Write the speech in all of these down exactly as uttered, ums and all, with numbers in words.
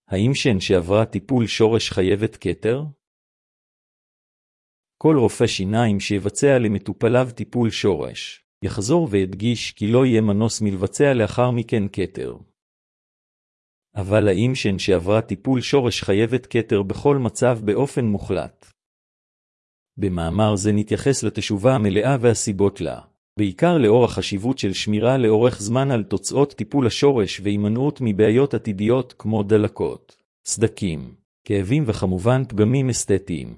האם שן שעברה טיפול שורש חייבת כתר? כל רופא שיניים שיבצע למטופליו טיפול שורש, יחזור והדגיש כי לא יהיה מנוס מלבצע לאחר מכן כתר. אבל האם שן שעברה טיפול שורש חייבת כתר בכל מצב באופן מוחלט? במאמר זה נתייחס לתשובה המלאה והסיבות לה, בעיקר לאור החשיבות של שמירה לאורך זמן על תוצאות טיפול השורש והימנעות מבעיות עתידיות כמו דלקות, סדקים, כאבים וכמובן פגמים אסתטיים.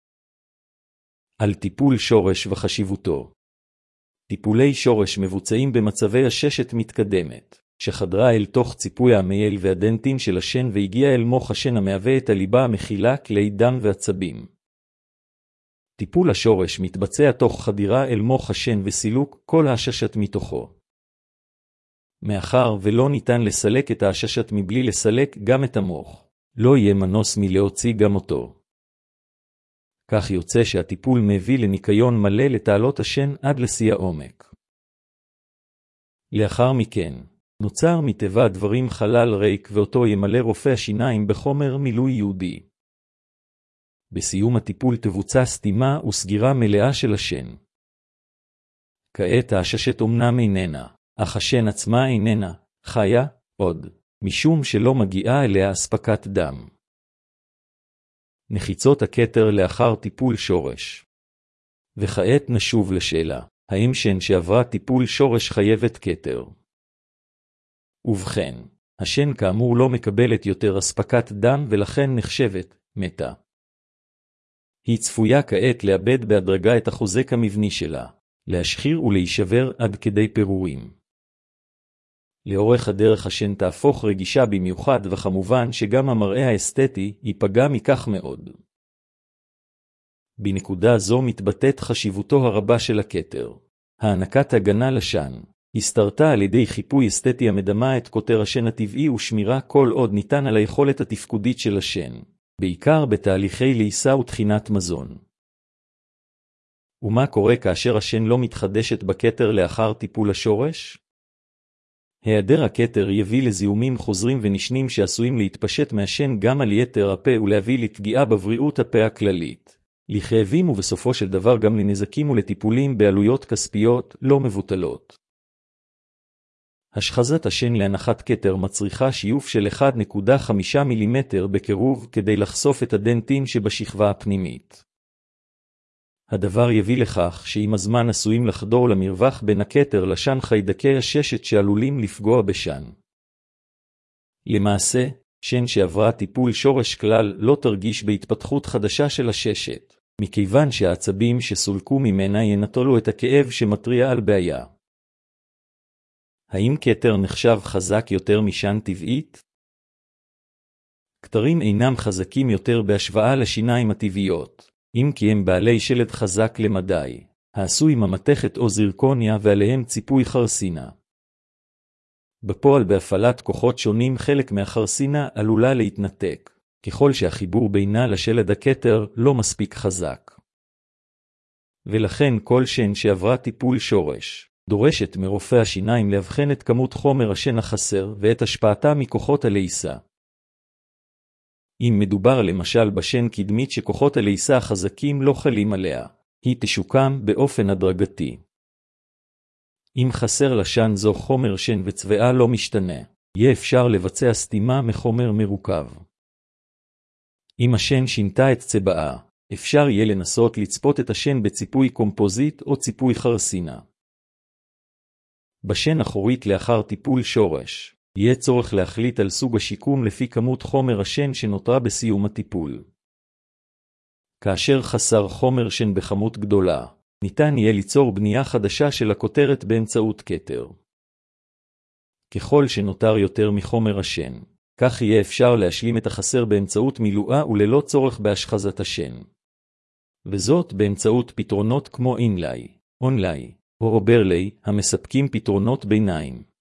על טיפול שורש וחשיבותו. טיפולי שורש מבוצעים במצבי הששת מתקדמת, שחדרה אל תוך ציפוי המייל והדנטין של השן והגיעה אל מוח השן המהווה את הליבה המכילה כלי דם ועצבים. טיפול השורש מתבצע תוך חדירה אל מוח השן וסילוק כל העששת מתוכו. מאחר ולא ניתן לסלק את העששת מבלי לסלק גם את המוח, לא יהיה מנוס מלהוציא גם אותו. כך יוצא שהטיפול מביא לניקיון מלא לתעלות השן עד לשיא העומק. לאחר מכן, נוצר מטבע הדברים חלל ריק ואותו ימלא רופא השיניים בחומר מילוי ייעודי. בסיום הטיפול תבוצע סתימה וסגירה מלאה של השן. כעת העששת אומנם איננה, אך השן עצמה איננה חיה עוד, משום שלא מגיעה אליה אספקת דם. נחיצות הכתר לאחר טיפול שורש. וכעת נשוב לשאלה, האם שן שעברה טיפול שורש חייבת כתר? ובכן, השן כאמור לא מקבלת יותר אספקת דם ולכן נחשבת מתה. היא צפויה כעת לאבד בהדרגה את החוזק המבני שלה, להשחיר ולהישבר עד כדי פירורים. לאורך הדרך השן תהפוך רגישה במיוחד וכמובן שגם המראה האסתטי ייפגע מכך מאוד. בנקודה זו מתבטאת חשיבותו הרבה של הכתר. הענקת הגנה לשן הסתרתה על ידי חיפוי אסתטי המדמה את כותר השן הטבעי ושמירה כל עוד ניתן על היכולת התפקודית של השן, בעיקר בתהליכי ליסה ותחינת מזון. ומה קורה כאשר השן לא מתחדשת בכתר לאחר טיפול השורש? היעדר הכתר יביא לזיהומים חוזרים ונשנים שעשויים להתפשט מהשן גם על יתר הפה ולהביא לפגיעה בבריאות הפה הכללית, לכאבים ובסופו של דבר גם לנזקים ולטיפולים בעלויות כספיות לא מבוטלות. השחזת השן להנחת כתר מצריכה שיוף של אחת נקודה חמש מילימטר בקירוב כדי לחשוף את הדנטין שבשכבה הפנימית. הדבר יביא לכך שעם הזמן עשויים לחדור למרווח בין הכתר לשן חיידקי הששת שעלולים לפגוע בשן. למעשה, שן שעברה טיפול שורש כלל לא תרגיש בהתפתחות חדשה של הששת, מכיוון שהעצבים שסולקו ממנה ינטולו את הכאב שמטריע על בעיה. האם כתר נחשב חזק יותר משן טבעית? כתרים אינם חזקים יותר בהשוואה לשיניים הטבעיות, אם כי הם בעלי שלד חזק למדי, העשוי ממתכת או זירקוניה ועליהם ציפוי חרסינה. בפועל בהפעלת כוחות שונים חלק מהחרסינה עלולה להתנתק, ככל שהחיבור בינה לשלד הכתר לא מספיק חזק. ולכן כל שן שעברה טיפול שורש, דורשת מרופא השיניים להבחן את כמות חומר השן החסר ואת השפעתה מכוחות הליסה. אם מדובר למשל בשן קדמית שכוחות הליסה החזקים לא חלים עליה, היא תשוקם באופן הדרגתי. אם חסר לשן זו חומר שן וצבעה לא משתנה, יהיה אפשר לבצע סתימה מחומר מרוכב. אם השן שינתה את צבעה, אפשר יהיה לנסות לצפות את השן בציפוי קומפוזיט או ציפוי חרסינה. בשן אחורית לאחר טיפול שורש, יהיה צורך להחליט על סוג השיקום לפי כמות חומר השן שנותרה בסיום הטיפול. כאשר חסר חומר שן בכמות גדולה, ניתן יהיה ליצור בנייה חדשה של הכותרת באמצעות כתר. ככל שנותר יותר מחומר השן, כך יהיה אפשר להשלים את החסר באמצעות מילואה וללא צורך בהשחזת השן. וזאת באמצעות פתרונות כמו אינליי, אונליי, או אוברליי, המספקים פתרונות ביניים.